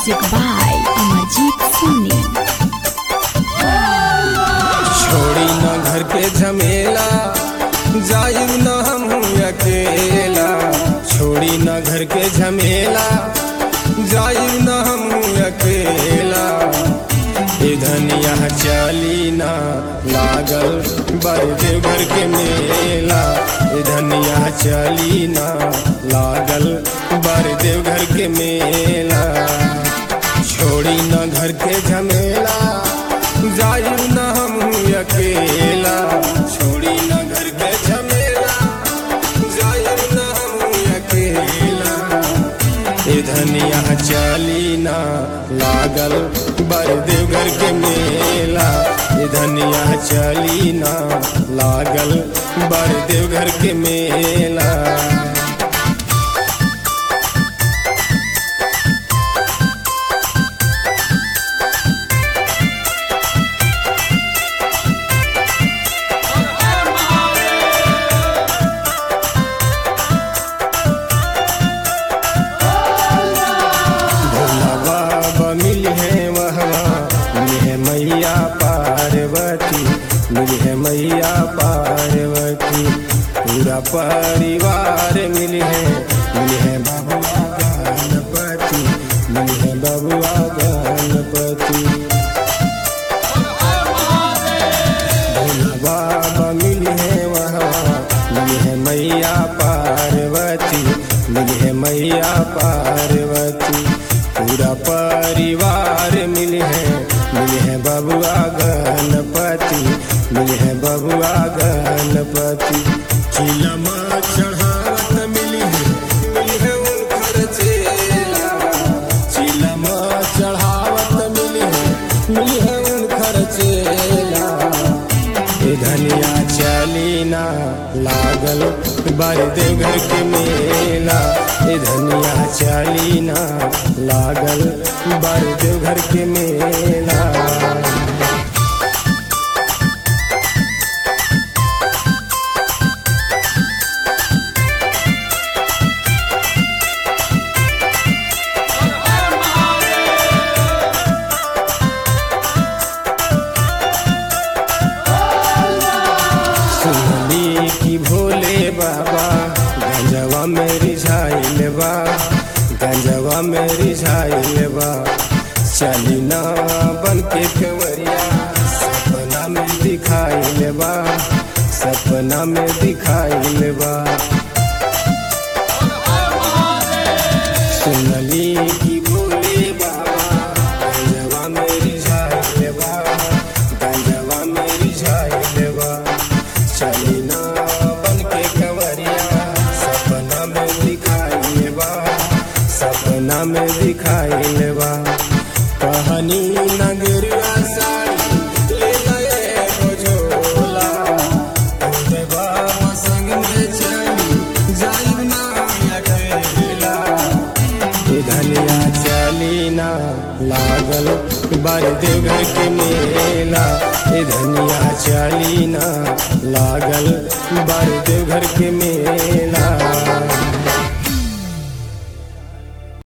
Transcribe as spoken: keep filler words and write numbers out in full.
Music by Amarjeet Soni। छोड़ी न घर के झमेला जाइब न हम अकेला। छोड़ी न घर के झमेला जाइब न हम अकेला। ए धनिया चली ना लागल बड़े घर के मेला। ए धनिया चली ना लागल बड़े घर के मेला। छोड़ी न घर के झमेला जाइब न हम अकेला। छोड़ी न घर के झमेला जाइब न हम अकेला। ए धनिया चली ना लागल बड़े घर के मेला। ए धनिया चली ना लागल बड़े घर के मेला। मिली है वहवा मिली है मैया पार्वती। मिली है मैया पार्वती पूरा परिवार मिली है। मिली है बबुआ गणपति। मिली है बबुआ गणपति। भोला बाबा मिली है वहवा मिली है मैया पार्वती। मिली है मैया पार्वती पूरा परिवार मिली है। मिली है बबुआ गणपति। मिली है बबुआ गणपति। चिलम चढ़ावत मिली है। मिली है उनकर चेला। चिलम चढ़ावत मिली है। मिली है उनकर चेला। ए धनिया चली ना लागल बड़े घर के मेला। ए धनिया चली ना लागल बड़े घर के मेला। सुनली की भोले बाबा गंजवा में रिझाइल बा। गंजवा में रिझाइल बा। चली ना बन के कंवरिया सपना में दिखाइल बा। सपना में दिखाइल बा। सुनली की भोले बाबा गंजवा में रिझाइल बा। गंजवा में रिझाइल बा। चली ना बन के कंवरिया सपना में दिखाइल बा। सपना में दिखाइल बा। कहानी नगरिया साड़ी ले गए झोला। बाबा संग में चली जाइब ना अकेला। ए धनिया चली ना लागल बड़े घर के मेला। ए धनिया चली ना लागल बड़े घर के मेला।